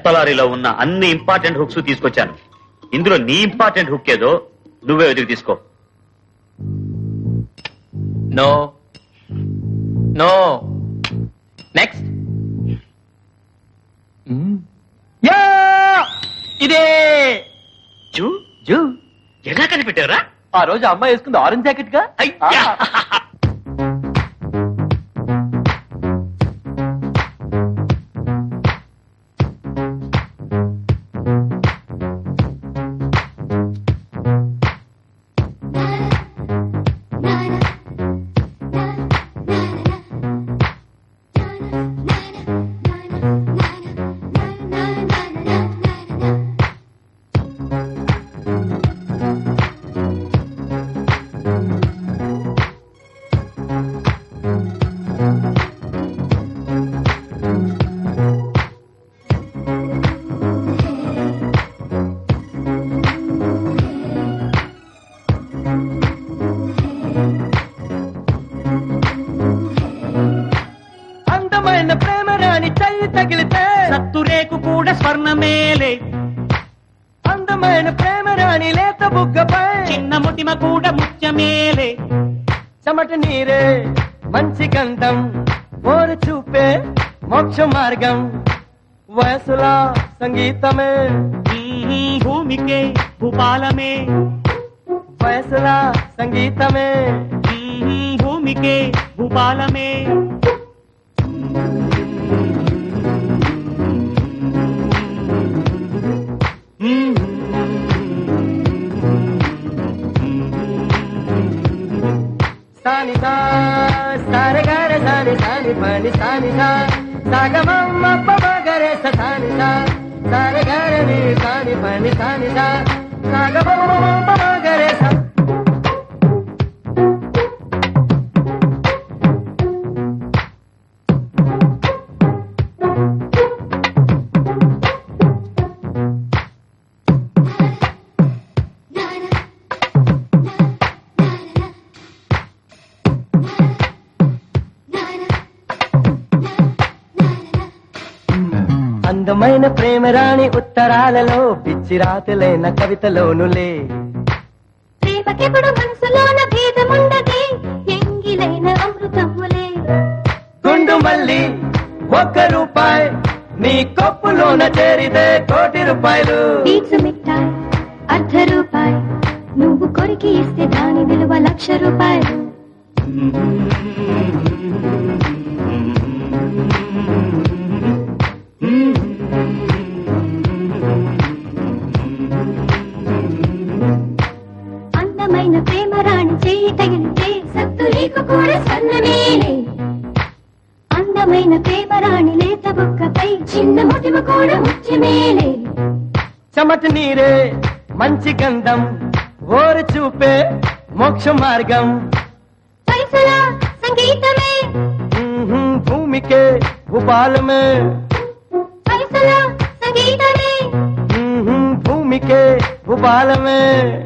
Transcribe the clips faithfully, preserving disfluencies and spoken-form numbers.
తలారీలో ఉన్న అన్ని important hooks తీసుకొచ్చాను. ఇందులో నీ ఇంపార్టెంట్ హుక్ ఏదో నువ్వే వెతికి తీసుకో. No no next. ఇదే జూ జూ ఎలా కనిపెట్టారా? ఆ రోజు అమ్మాయి వేసుకుంది ఆరెంజ్ జాకెట్ గా. అందమైన ప్రేమ రాణి లేత బుగ్గపై చిన్న ముటిమ కూడా ముత్యమేలే. చెమట నీరే మంచి గంధం ఓరు చూపే మోక్ష మార్గం. వయసులా సంగీతమే భూమికే భూపాలమే. వయసులా సంగీతమే భూమికే భూపాలమే. సాని సా సారగార సాని సాని పని సాని సా సాగమమ్మ పమగరే సాని సా సారగార ని సాని పని సాని సా సాగమమ్మ పమగరే సా. అందమైన ప్రేమ రాణి ఉత్తరాలలో పిచ్చి రాతలైన కవితలోనులే. ప్రేమకెప్పుడు మనసులోన భేదముండదే ఎంగిలైన అమృతములే. గుండు మల్లి ఒక్క రూపాయి నీ కొప్పులోన చేరితే కోటి రూపాయలు. పీచు మిఠాయి అర్ధ రూపాయి నువ్వు కొరికి ఇస్తే దాని విలువ లక్ష రూపాయలు. అందమైన ప్రేమ రాణి చేయి తగిలితే సత్తురీకు కూడా స్వర్ణమేలే. అందమైన ప్రేమ రాణి లేత బుక్కపై చిన్న ముటిమ కూడా ముత్యమేలే. చెమట నీరే మంచి గంధం ఓరు చూపే మోక్ష మార్గం. వయసుల సంగీతమే భూమికే భూపాలమే. వయసుల సంగీతమే భూమికే భూపాలమే.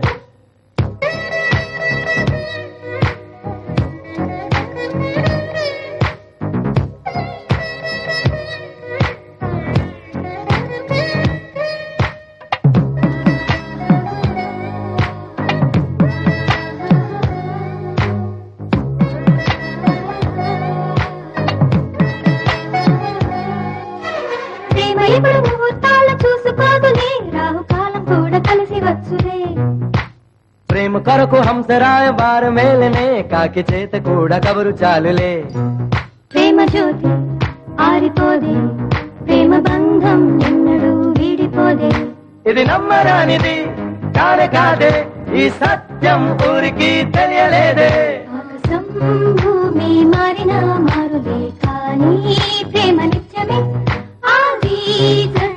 ఇప్పుడు ముహూర్తాలు చూసుకోదులే రాహుకాలం కూడా కలిసి వచ్చులే. ప్రేమ కొరకు హంసరాయ వార మేలనే కాకి చేత కూడా కబరు చాలులే. ప్రేమ జ్యోతి ఆరిపోదే ప్రేమ బంధం ఎన్నడూ వీడిపోదే. ఇది నమ్మరానిది కానే కాదే ఈ సత్యం ఊరికి తెలియలేదే. ఆకాశం భూమి మారినా మారులే కానీ ప్రేమ నిత్యమే. ఆది